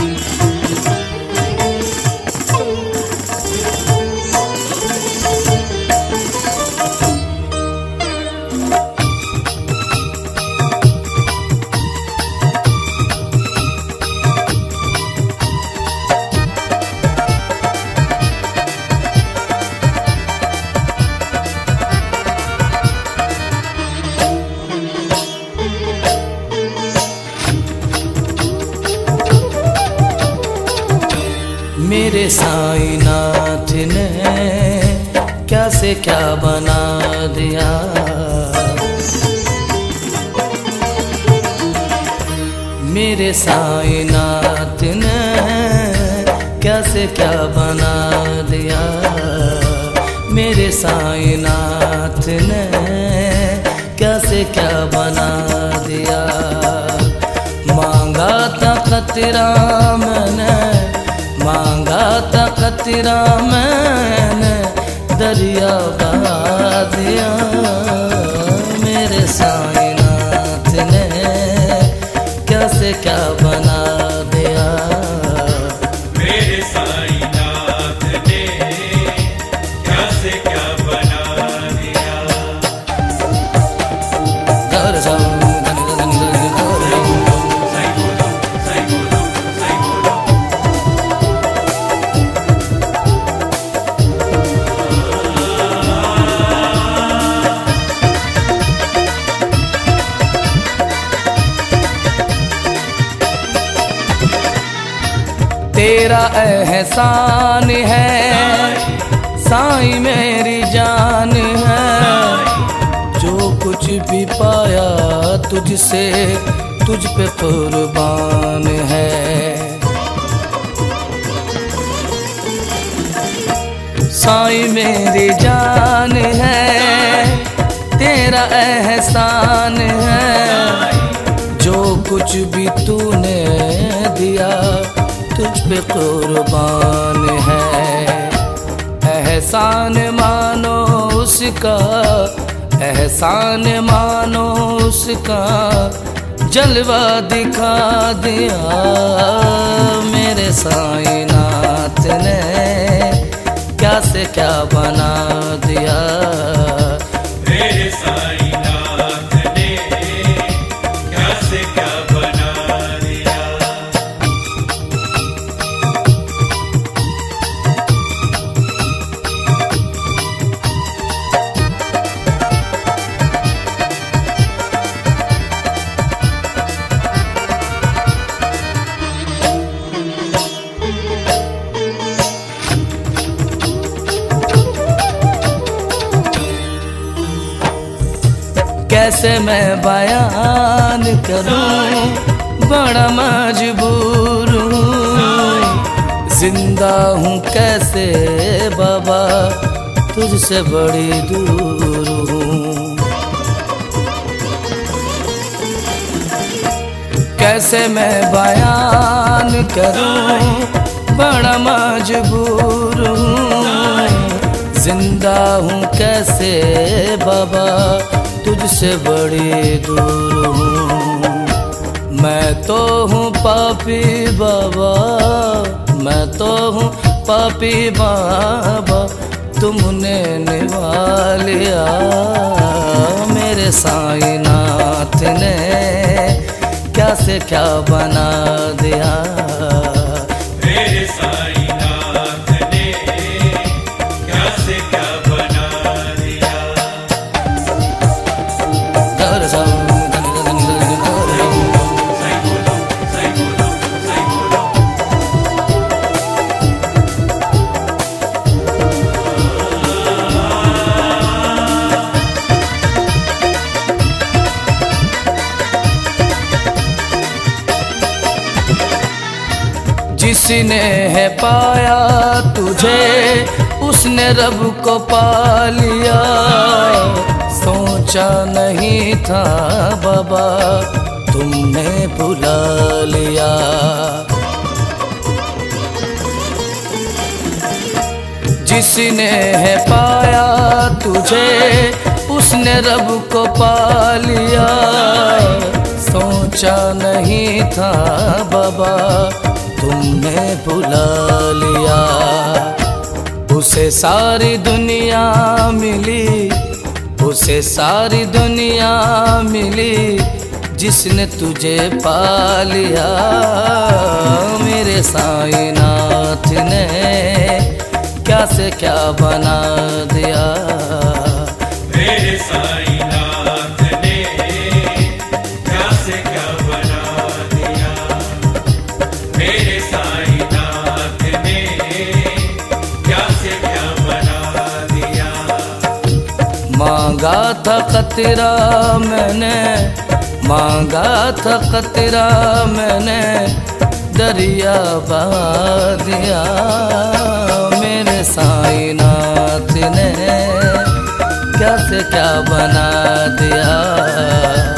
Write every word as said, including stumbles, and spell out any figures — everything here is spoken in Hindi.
मेरे साईनाथ ने क्या से क्या बना दिया। मेरे साईनाथ ने क्या से क्या बना दिया। मेरे साईनाथ ने क्या से क्या बना दिया। मांगा था खतरा मैंने, मांगा था खतरा मैंने, दरिया बहा दिया। मेरे साईनाथ ने क्या से क्या बना दिया। मेरे साईनाथ ने क्या से क्या बना दिया। दर जाऊं धनी धनी धनी दर जाऊं। सही बोलो, सही बोलो, सही बोलो। तेरा एहसान है साईं मेरी जान है। जो कुछ भी पाया तुझसे तुझ पे कुर्बान है। साईं मेरी जान है, तेरा एहसान है। जो कुछ भी तूने दिया तुझ पे कुर्बान है। एहसान मानो उसका, एहसान मानो उसका, जलवा दिखा दिया। मेरे साईनाथ ने क्या से क्या बना दिया। मेरे साईनाथ ने क्या से क्या बना दिया। कैसे मैं बयान करूं, बड़ा मजबूर हूँ। जिंदा हूँ कैसे बाबा, तुझसे बड़ी दूर हूँ। कैसे मैं बयान करूं, बड़ा मजबूर हूँ। जिंदा हूँ कैसे बाबा, तुझसे बड़ी दूर हूँ। मैं तो हूँ पापी बाबा, मैं तो हूँ पापी बाबा, तुमने निभा लिया। मेरे साईनाथ ने क्या से क्या बना दिया। मेरे साईनाथ ने क्या से क्या बना दिया। दर जाऊं धनी धनी धनी दर जाऊं। सही बोलो, सही बोलो, सही बोलो। जिसने है पाया तुझे, उसने रब को पा लिया। सोचा नहीं था बाबा, तुमने भुला लिया। जिसने है पाया तुझे, उसने रब को पा लिया। सोचा नहीं था बाबा, तुमने भुला लिया। उसे सारी दुनिया मिली, उसे सारी दुनिया मिली, जिसने तुझे पा लिया। मेरे साईनाथ ने क्या से क्या बना दिया। मेरे साईनाथ ने क्या से क्या बना दिया। मेरे साईनाथ ने क्या से क्या बना दिया। मांगा था खतरा मैंने, मांगा था खतरा मैंने, दरिया बहा दिया। मेरे साईनाथ ने क्या से क्या बना दिया।